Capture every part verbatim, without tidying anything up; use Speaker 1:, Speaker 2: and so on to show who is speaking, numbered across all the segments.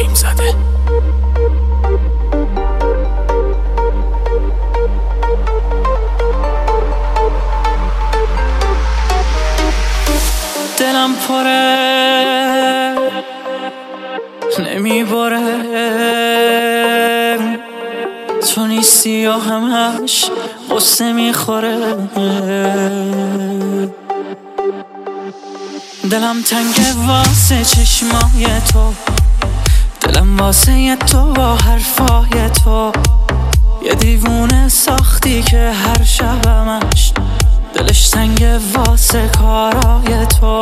Speaker 1: نیم زده. دلم پره نمیباره، تو نیستی و همش قصه میخوره. دلم تنگه واسه چشمای تو، دلم واسه تو با حرفای تو. یه دیوونه ساختی که هر شبمش دلش تنگه واسه کارای تو.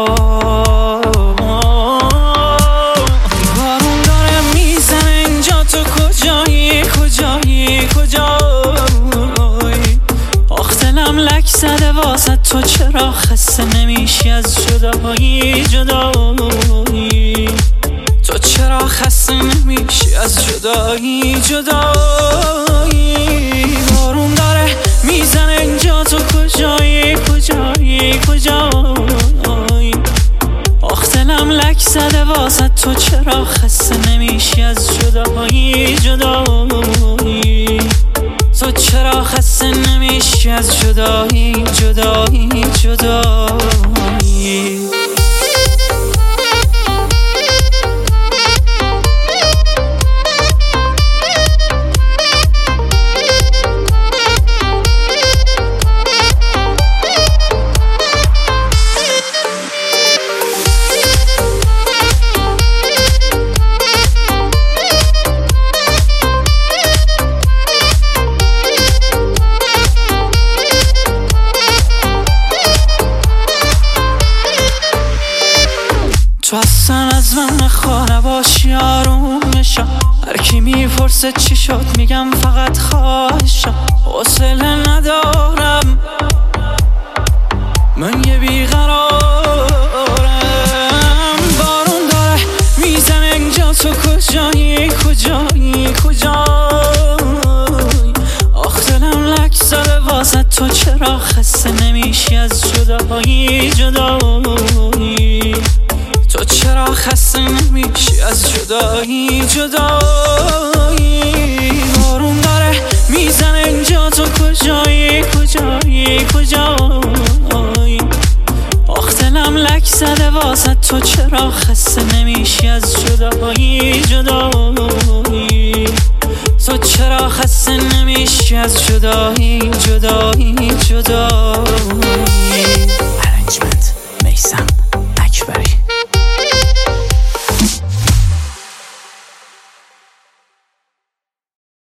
Speaker 1: بارون داره میزنه اینجا، تو کجایی کجایی کجایی؟ آخ دلم لک زده واسه تو، چرا خسته نمیشی از جدایی جدایی؟ تو چرا خسته نمیشی از جدایی جدایی؟ بارون داره میزنه اینجا، تو کجایی کجایی کجایی؟ آخ دلم لک زده واسه تو، چرا خسته نمیشی از جدایی جدایی؟ تو چرا خسته نمیشی از جدایی جدایی جدایی؟ تو اصلا از من نخوا نباشی، آروم میشم. هر کی میپرسه چی شد میگم فقط خواهشم. حوصله ندارم من یه بیقرارم. بارون داره میزنه اینجا، تو کجایی کجایی کجایی؟ آخ دلم لک زده واسه تو، چرا خسته نمیشی از جدایی جدایی؟ تو چرا خسته نمیشی از جدایی جدایی؟ بارون داره میزنه اینجا، تو کجایی کجایی کجایی؟ آخ دلم لک زده واسه تو، چرا خسته نمیشی از جدایی جدایی؟ تو چرا خسته نمیشی از جدایی جدایی جدایی؟